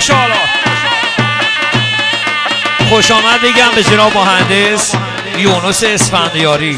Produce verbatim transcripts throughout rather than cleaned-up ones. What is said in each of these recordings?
ماشاءالله. خوش آمد میگم به جناب مهندس یونس اسفندیاری.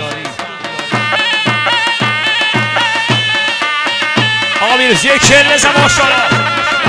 آقا میرز یک چل بزن ماشاءالله.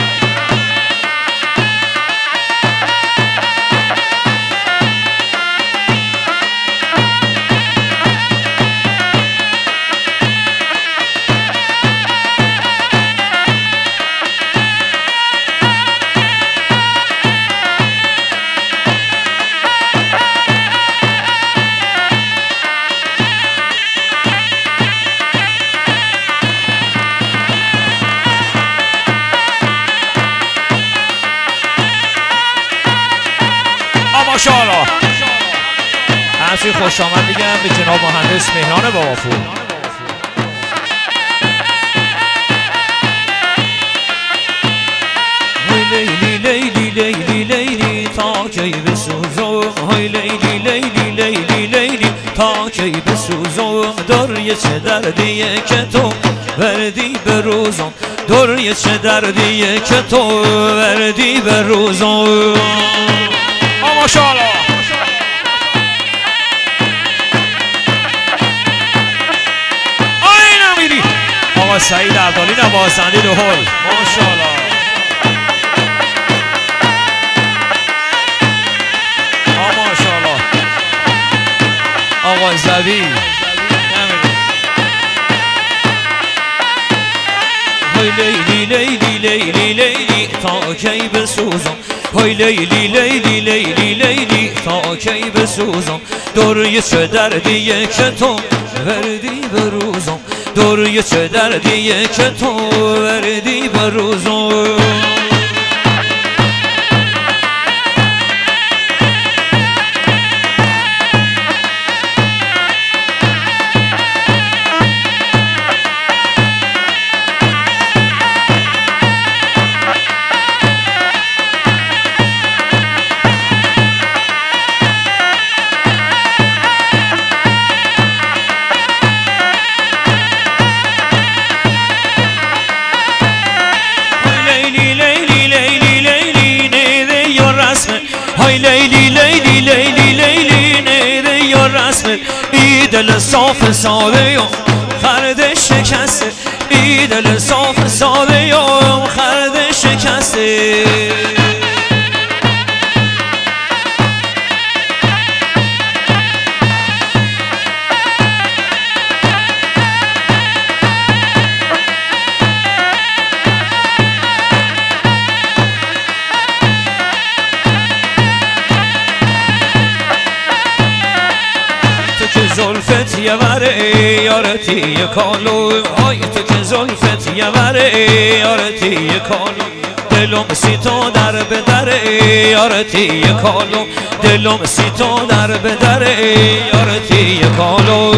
ماشاءالله. همچنین خوش آمد میگم به جناب مهندس مهران بابافور. لیلی لیلی لیلی لیلی تا کی بسوزم، های لیلی لیلی لیلی لیلی تا کی بسوزم، دریه چه دردیه که تو وردی به روزم، دریه چه دردیه که تو وردی به روزم. ماشاءالله. آی نمیری آقا سعید عبدالی نوازنده دهل. ماشاءالله. آ ماشاءالله. آقا زبی لیلی لیلی لیلی لیلی تا کی بسوزم، های لیلی لیلی لیلی لیلی تا کی بسوزم، دریه چه دردیه که تو وردی به روزم، دریه چه دردیه که تو وردی به روزم. های لیلی لیلی لیلی لیلی نیده یا رسمه، ای دل صاف ساده یا خرد شکسته، ای دل صاف ساده یا خرد شکسته. زلفت یه وره یارتی یه کالو، های تو که زلفت یه وره یارتی یه کالو، دلم سی تو در به دره یارتی یه کالو، دلم سی تو در به دره یارتی یه کالو.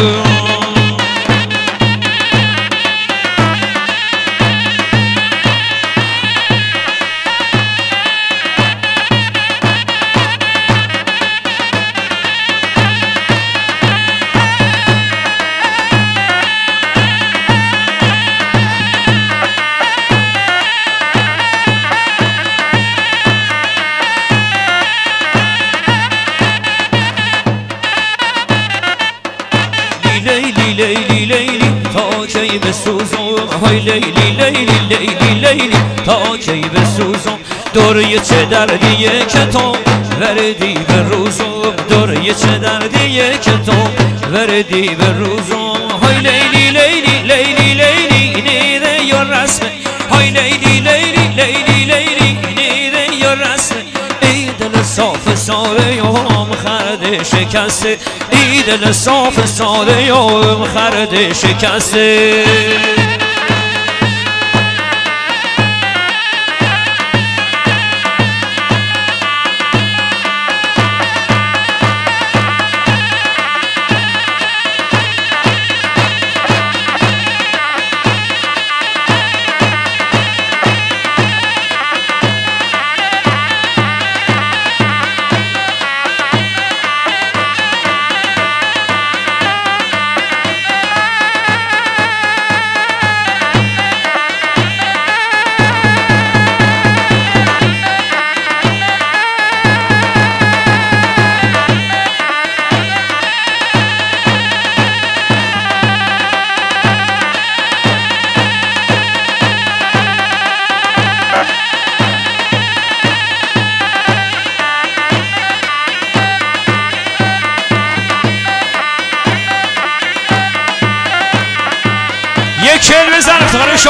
لیلی لیلی لیلی تا کی بسوزم، های لیلی لیلی لیلی لیلی تا کی بسوزم، دریه چه دردیه که تو وردی به روزم، دریه چه دردیه که تو وردی به روزم. های لیلی لیلی لیلی لیلی نیده یا رسمه، های لیلی لیلی لیلی لیلی نیده یا رسمه، ای دل صاف ساده یام خرد شکسته، ای دل صاف ساده یام خرد شکسته.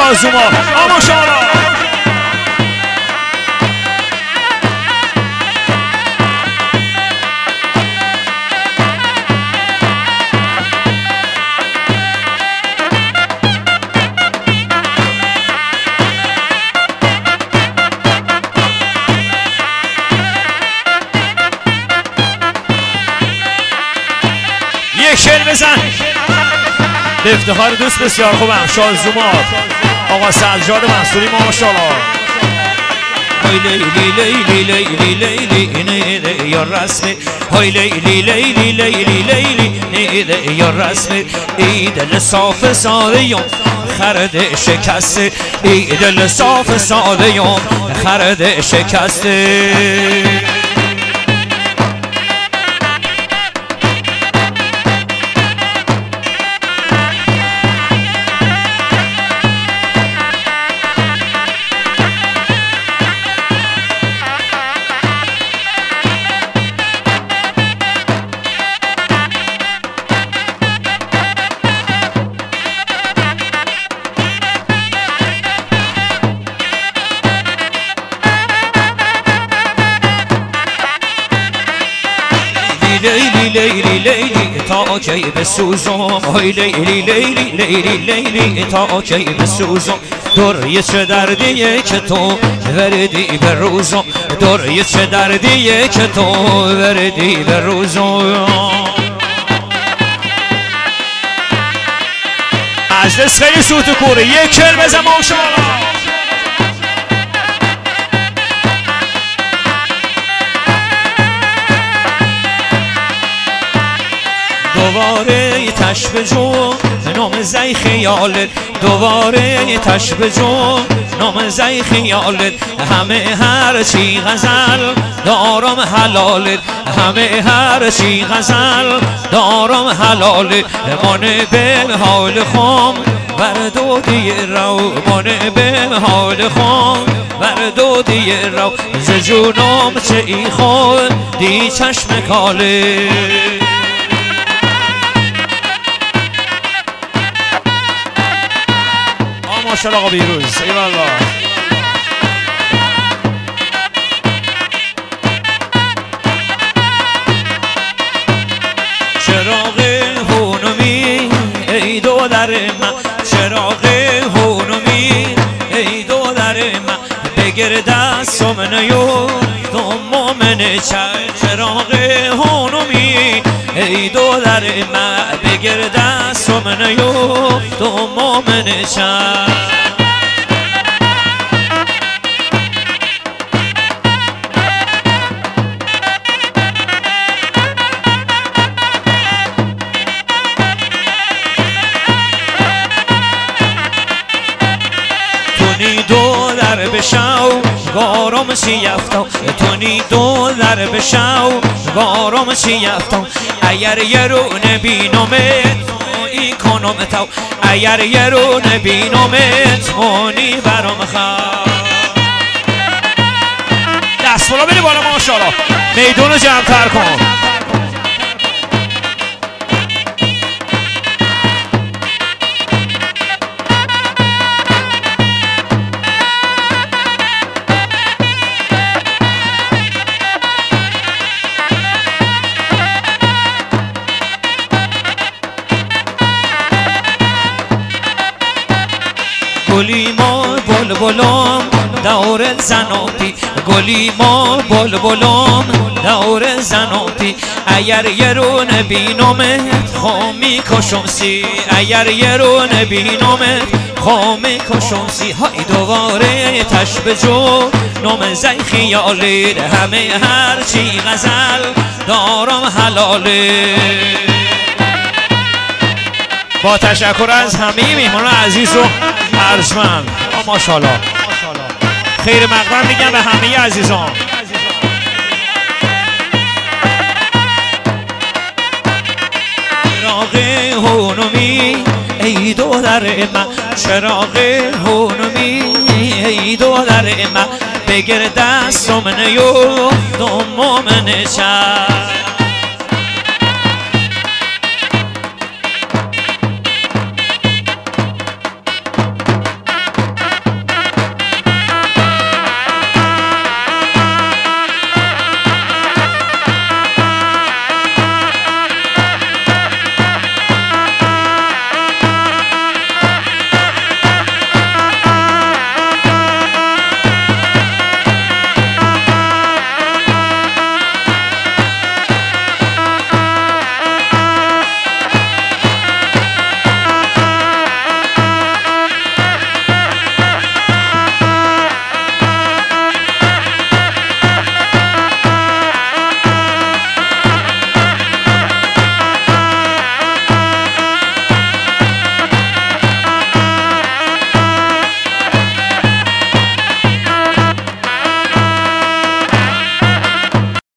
شازوما اما شالا یک شعر بزن به افتخار دوست بسیار خوبم شازومات آقا سجاد منصوری ماشاءالله. های لیلی لیلی لیلی لیلی نیده یا رسمه های لیلی لیلی لیلی لیلی نیده یا رسمه ای دل صاف ساده یم خرد شکسته ای دل صاف ساده یم خرد شکسته. لیلی لیلی لیلی تا کی بسوزم های لیلی لیلی لیلی لیلی تا کی بسوزم دوری چه دردیه که تو وردی به روزم دوری چه دردیه که تو وردی به روزم. مجلس خیلی سوت و کوره یک کل بزن ماشاءالله. دوباره تشبه جو نام زی خیالت دوباره تشبه جو نام زی خیالت همه هر چی غزل دارم حلالت همه هر چی غزل دارم حلالت مانه به حال خام بردودی رو مانه به حال خام بردودی رو ز جونم چه ای خود دی چشم کاله. ماشاءالله آقا بیروز ایوالله. چراغ هونمی ای دو در من چراغ هونمی ای دو در من بگیر دستم نیو تو مومن چراغ هونمی ای دو در من بگیر دستم نیو تو مومن چند. تونی دو در بشاو گارم سیفتم تونی دو در بشاو گارم سیفتم اگر یه رو نبینمت ای کنم تو اگر یه رو نبینمت مونی برام خواه. دست بالا بری بالا ماشاءالله میدون رو جمع تر کن. گلی ما بلبلم دور زنابی گلی ما بلبلم دور زنابی اگر یه رو نبینمت خامی کشم سی اگر یه رو نبینمت خامی کشم سی. های دوباره تشبه جو نام زی خیالی همه هر چی غزل دارم حلاله. با تشکر از همه میهمان عزیز و ارجمند ماشاءالله خیر مقدم میگم به همه عزیزان. چراغ هونمی ای دو در من چراغ هونمی ای دو در من بگیر دستم نیو دو مومن چند.